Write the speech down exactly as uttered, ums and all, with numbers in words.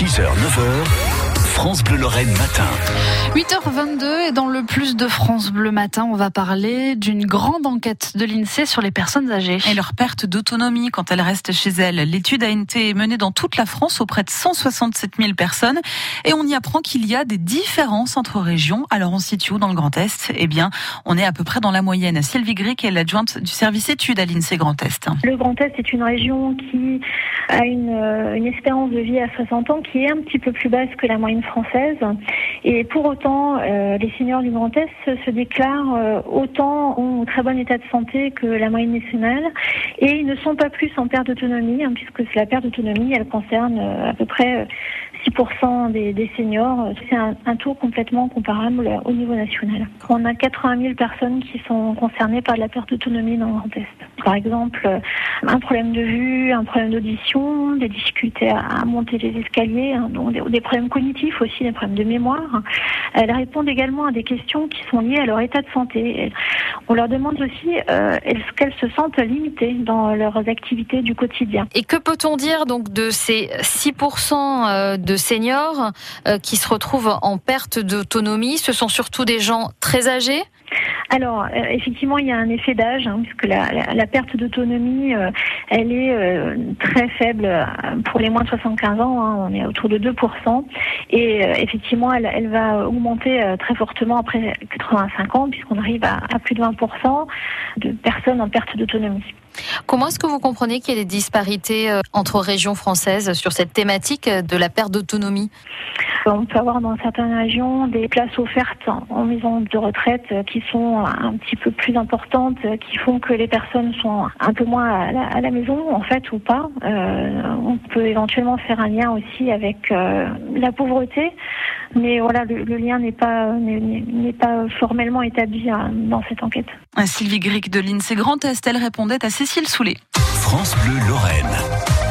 six heures neuf heures, France Bleu Lorraine matin. huit heures vingt-deux et dans le plus de France Bleu matin, on va parler d'une grande enquête de l'INSEE sur les personnes âgées. Et leur perte d'autonomie quand elles restent chez elles. L'étude a été menée dans toute la France auprès de cent soixante-sept mille personnes et on y apprend qu'il y a des différences entre régions. Alors on se situe où dans le Grand Est ? Eh bien, on est à peu près dans la moyenne. Sylvie Gric est l'adjointe du service études à l'INSEE Grand Est. Le Grand Est est une région qui a une, une espérance de vie à soixante ans qui est un petit peu plus basse que la moyenne française. Et pour autant, euh, les seniors du Grand Est se déclarent euh, autant en très bon état de santé que la moyenne nationale. Et ils ne sont pas plus en perte d'autonomie, hein, puisque la perte d'autonomie, elle concerne euh, à peu près six pour cent des, des seniors. C'est un, un taux complètement comparable au niveau national. On a quatre-vingt mille personnes qui sont concernées par la perte d'autonomie dans le Grand Est. Par exemple, un problème de vue, un problème d'audition, des difficultés à monter les escaliers, hein, donc des, des problèmes cognitifs aussi, des problèmes de mémoire. Elles répondent également à des questions qui sont liées à leur état de santé. On leur demande aussi euh, est-ce qu'elles se sentent limitées dans leurs activités du quotidien. Et que peut-on dire donc de ces six pour cent de seniors euh, qui se retrouvent en perte d'autonomie ? Ce sont surtout des gens très âgés ? Alors, euh, effectivement, il y a un effet d'âge, hein, puisque la, la, la perte d'autonomie, euh, elle est euh, très faible pour les moins de soixante-quinze ans, hein, on est autour de deux pour cent, et euh, effectivement, elle, elle va augmenter euh, très fortement après quatre-vingt-cinq ans, puisqu'on arrive à, à plus de vingt pour cent de personnes en perte d'autonomie. Comment est-ce que vous comprenez qu'il y a des disparités entre régions françaises sur cette thématique de la perte d'autonomie ? On peut avoir dans certaines régions des places offertes en maison de retraite qui sont un petit peu plus importantes, qui font que les personnes sont un peu moins à la, à la maison, en fait, ou pas. Euh, on peut éventuellement faire un lien aussi avec euh, la pauvreté, mais voilà, le, le lien n'est pas, n'est, n'est pas formellement établi dans cette enquête. Sylvie Gric de l'INSEE Grand Est, elle répondait à Cécile Soulet. France Bleu Lorraine.